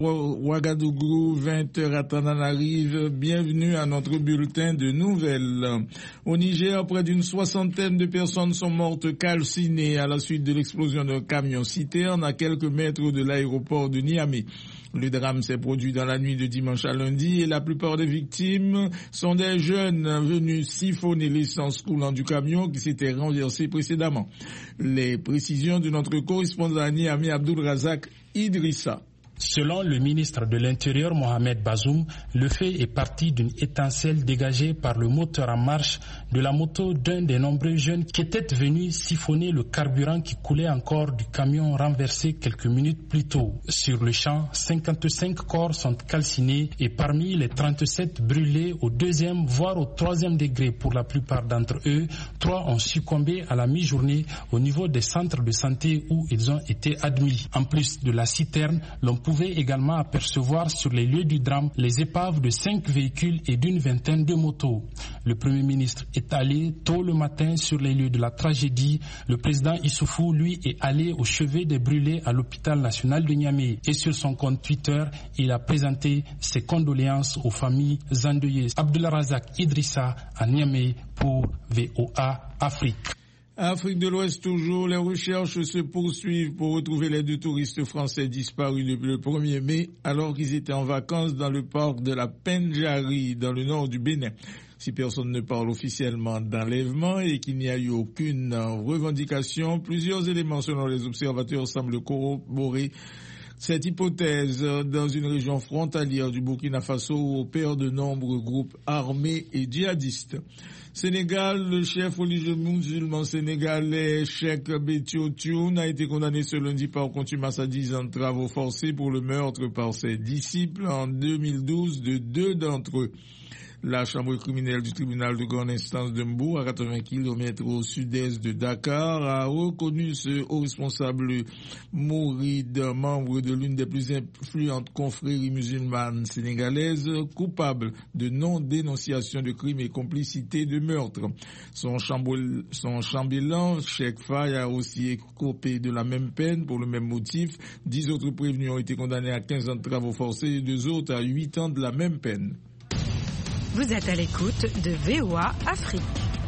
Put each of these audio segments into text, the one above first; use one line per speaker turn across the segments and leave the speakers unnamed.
Ouagadougou, 20h à Tananarive. Bienvenue à notre bulletin de nouvelles. Au Niger, près d'une soixantaine de personnes sont mortes calcinées à la suite de l'explosion d'un camion-citerne à quelques mètres de l'aéroport de Niamey. Le drame s'est produit dans la nuit de dimanche à lundi et la plupart des victimes sont des jeunes venus siphonner l'essence coulant du camion qui s'était renversé précédemment. Les précisions de notre correspondant à Niamey, Abdul Razak Idrissa.
Selon le ministre de l'Intérieur Mohamed Bazoum, le fait est parti d'une étincelle dégagée par le moteur en marche de la moto d'un des nombreux jeunes qui étaient venus siphonner le carburant qui coulait encore du camion renversé quelques minutes plus tôt. Sur le champ, 55 corps sont calcinés et parmi les 37 brûlés au deuxième voire au troisième degré pour la plupart d'entre eux, 3 ont succombé à la mi-journée au niveau des centres de santé où ils ont été admis. En plus de la citerne, l'on pouvait également apercevoir sur les lieux du drame les épaves de 5 véhicules et d'une vingtaine de motos. Le Premier ministre est allé tôt le matin sur les lieux de la tragédie. Le président Issoufou, lui, est allé au chevet des brûlés à l'hôpital national de Niamey. Et sur son compte Twitter, il a présenté ses condoléances aux familles endeuillées. Abdullah Razak Idrissa à Niamey pour VOA Afrique.
Afrique de l'Ouest toujours, les recherches se poursuivent pour retrouver les 2 touristes français disparus depuis le 1er mai alors qu'ils étaient en vacances dans le parc de la Pendjari dans le nord du Bénin. Si personne ne parle officiellement d'enlèvement et qu'il n'y a eu aucune revendication, plusieurs éléments selon les observateurs semblent corroborer cette hypothèse dans une région frontalière du Burkina Faso où opèrent de nombreux groupes armés et djihadistes. Sénégal, le chef religieux musulman sénégalais Cheikh Béthio Thioune a été condamné ce lundi par contumace à 10 ans de travaux forcés pour le meurtre par ses disciples en 2012 de 2 d'entre eux. La chambre criminelle du tribunal de grande instance de Mbour, à 80 km au sud-est de Dakar, a reconnu ce haut responsable mouride, membre de l'une des plus influentes confréries musulmanes sénégalaises, coupable de non-dénonciation de crimes et complicité de meurtre. Son chambellan, Cheikh Faye, a aussi écopé de la même peine pour le même motif. 10 autres prévenus ont été condamnés à 15 ans de travaux forcés et 2 autres à 8 ans de la même peine.
Vous êtes à l'écoute de VOA Afrique.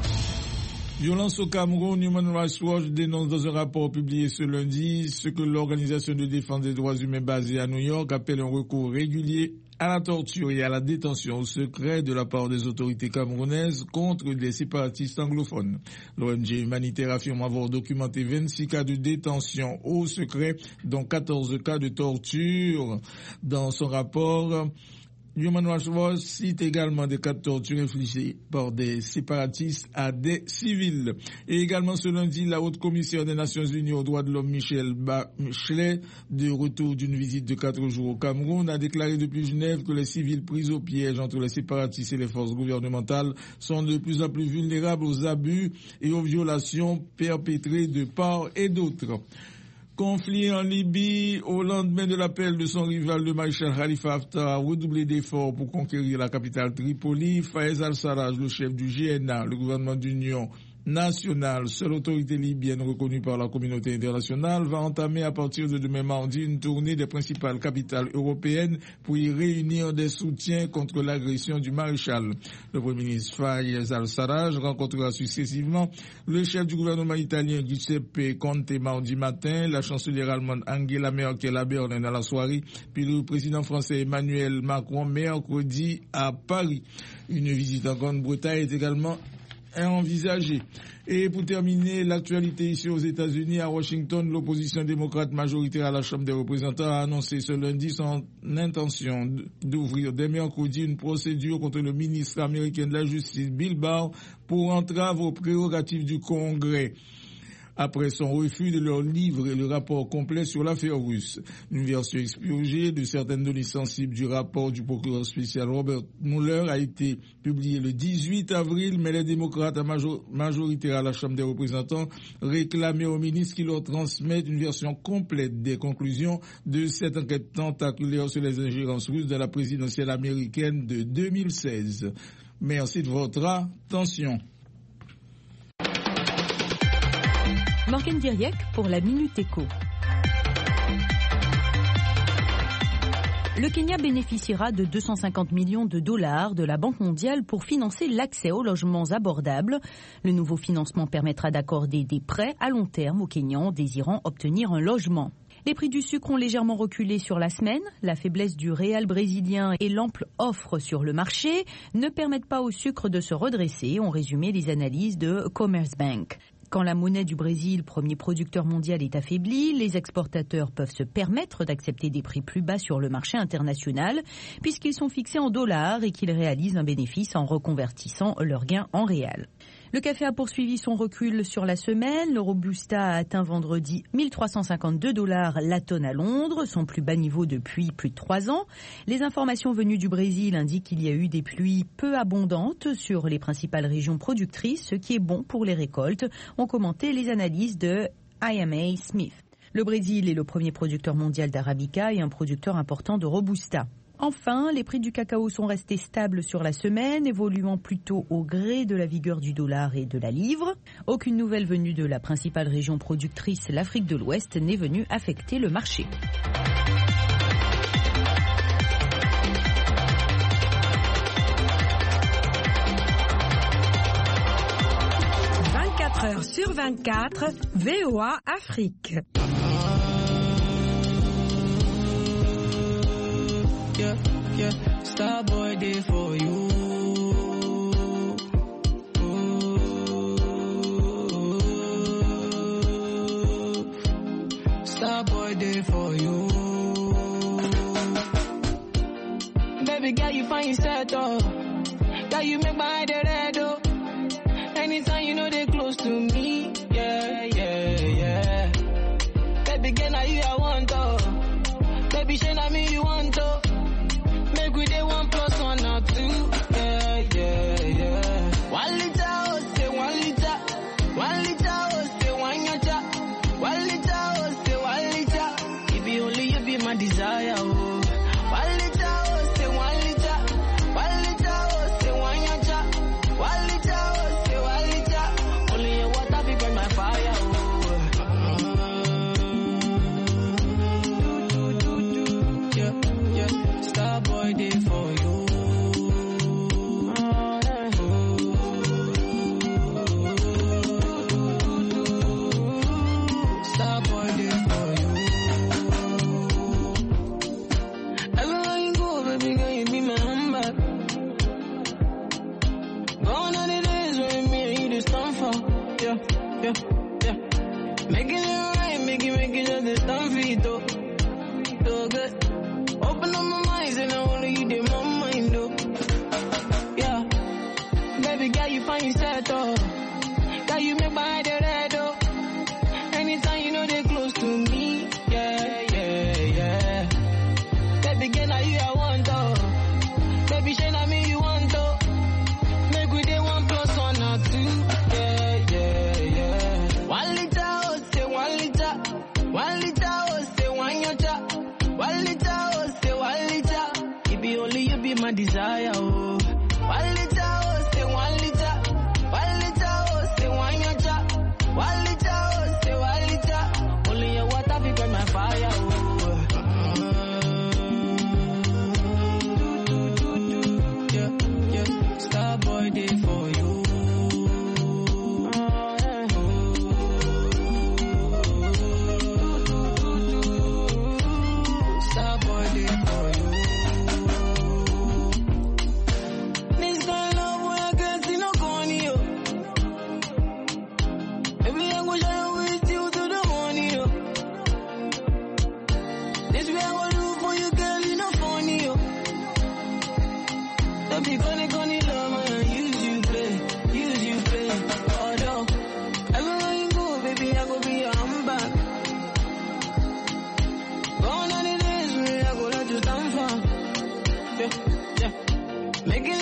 Violence au Cameroun, Human Rights Watch dénonce dans un rapport publié ce lundi ce que l'organisation de défense des droits humains basée à New York appelle un recours régulier à la torture et à la détention au secret de la part des autorités camerounaises contre des séparatistes anglophones. L'ONG humanitaire affirme avoir documenté 26 cas de détention au secret, dont 14 cas de torture. Dans son rapport, Human Rights Watch cite également des cas de torture infligés par des séparatistes à des civils. Et également ce lundi, la haute commissaire des Nations Unies aux droits de l'homme Michelle Bachelet, de retour d'une visite de 4 jours au Cameroun, a déclaré depuis Genève que les civils pris au piège entre les séparatistes et les forces gouvernementales sont de plus en plus vulnérables aux abus et aux violations perpétrées de part et d'autre. Conflit en Libye, au lendemain de l'appel de son rival, le maréchal Khalifa Haftar, a redoublé d'efforts pour conquérir la capitale Tripoli. Fayez al-Sarraj, le chef du GNA, le gouvernement d'union nationale, seule autorité libyenne reconnue par la communauté internationale, va entamer à partir de demain mardi une tournée des principales capitales européennes pour y réunir des soutiens contre l'agression du maréchal. Le Premier ministre Fayez al-Sarraj rencontrera successivement le chef du gouvernement italien Giuseppe Conte mardi matin, la chancelière allemande Angela Merkel à Berlin dans la soirée, puis le président français Emmanuel Macron mercredi à Paris. Une visite en Grande-Bretagne est également envisagé. Et pour terminer, l'actualité ici aux États-Unis, à Washington, l'opposition démocrate majoritaire à la Chambre des représentants a annoncé ce lundi son intention d'ouvrir dès mercredi une procédure contre le ministre américain de la Justice, Bill Barr, pour entrave aux prérogatives du Congrès, après son refus de leur livrer le rapport complet sur l'affaire russe. Une version expurgée de certaines données sensibles du rapport du procureur spécial Robert Mueller a été publiée le 18 avril, mais les démocrates majoritaires à la Chambre des représentants réclamaient au ministre qu'il leur transmette une version complète des conclusions de cette enquête tentaculaire sur les ingérences russes de la présidentielle américaine de 2016. Merci de votre attention.
Morgane Diriec pour la Minute Éco.
Le Kenya bénéficiera de 250 millions de dollars de la Banque mondiale pour financer l'accès aux logements abordables. Le nouveau financement permettra d'accorder des prêts à long terme aux Kenyans désirant obtenir un logement. Les prix du sucre ont légèrement reculé sur la semaine. La faiblesse du réal brésilien et l'ample offre sur le marché ne permettent pas au sucre de se redresser, ont résumé les analyses de Commerce Bank. Quand la monnaie du Brésil, premier producteur mondial, est affaiblie, les exportateurs peuvent se permettre d'accepter des prix plus bas sur le marché international puisqu'ils sont fixés en dollars et qu'ils réalisent un bénéfice en reconvertissant leurs gains en réal. Le café a poursuivi son recul sur la semaine. Le Robusta a atteint vendredi 1352 $ la tonne à Londres, son plus bas niveau depuis plus de 3 ans. Les informations venues du Brésil indiquent qu'il y a eu des pluies peu abondantes sur les principales régions productrices, ce qui est bon pour les récoltes, ont commenté les analyses de IMA Smith. Le Brésil est le premier producteur mondial d'Arabica et un producteur important de Robusta. Enfin, les prix du cacao sont restés stables sur la semaine, évoluant plutôt au gré de la vigueur du dollar et de la livre. Aucune nouvelle venue de la principale région productrice, l'Afrique de l'Ouest, n'est venue affecter le marché.
Heures sur 24, VOA Afrique.
Yeah, yeah, Starboy day for you. Starboy day for you. Baby girl, you find yourself oh. Girl, you make my head red oh. Anytime you know they close to me, yeah, yeah, yeah. Baby girl, now you I want oh. Baby, shey na me you want oh. Make we dey 1 + 1 or 2, yeah, yeah, yeah. 1 liter, oh, say 1 liter. 1 liter, oh, say 1 yacha. 1 liter, oh, say 1 liter. If you only you be my desire, oh. 1 liter, oh, say 1 liter. 1 liter, oh, say 1 yacha. 1 liter, oh, say 1 liter. Only your water be burn my fire, oh. Yeah, yeah. Starboy day for you. Starboy day for you. Everywhere you go, baby girl, you be my handbag. Gone are the days when me and you just stand for. Yeah, yeah, yeah. Making it right, make it just a stand for you, though. So good. Open up my mind, and I only you did my mind, though. Yeah. Baby girl, you find yourself, oh. Girl, you make my head red, oh. Anytime you know they close to me, yeah, yeah, yeah. Baby girl, now you I want, oh. Baby, shey na me you want, oh. Make we dey 1 + 1 or 2, yeah, yeah, yeah. 1 liter, oh, say 1 liter. 1 liter, oh, say 1 yacha. 1 liter, oh, say 1 liter. If you only you be my desire, oh. 1 liter, oh, say 1 liter. 1 liter, oh, say 1 yacha. 1 liter, oh, say 1 liter. Only your water be burn my fire, oh. Yeah, yeah. Starboy day for you. Starboy day for you. This kind of love where I can't see no corny, yo. Baby, I'm gonna shine with you to the morning, yo. This way I'm gonna do for you, girl, you know funny, yo. Don't be gonna love, man, use you play. Although, everywhere you go, baby, I go be your handbag. Gone are the days when I go let you stand for. Yeah, yeah. Make it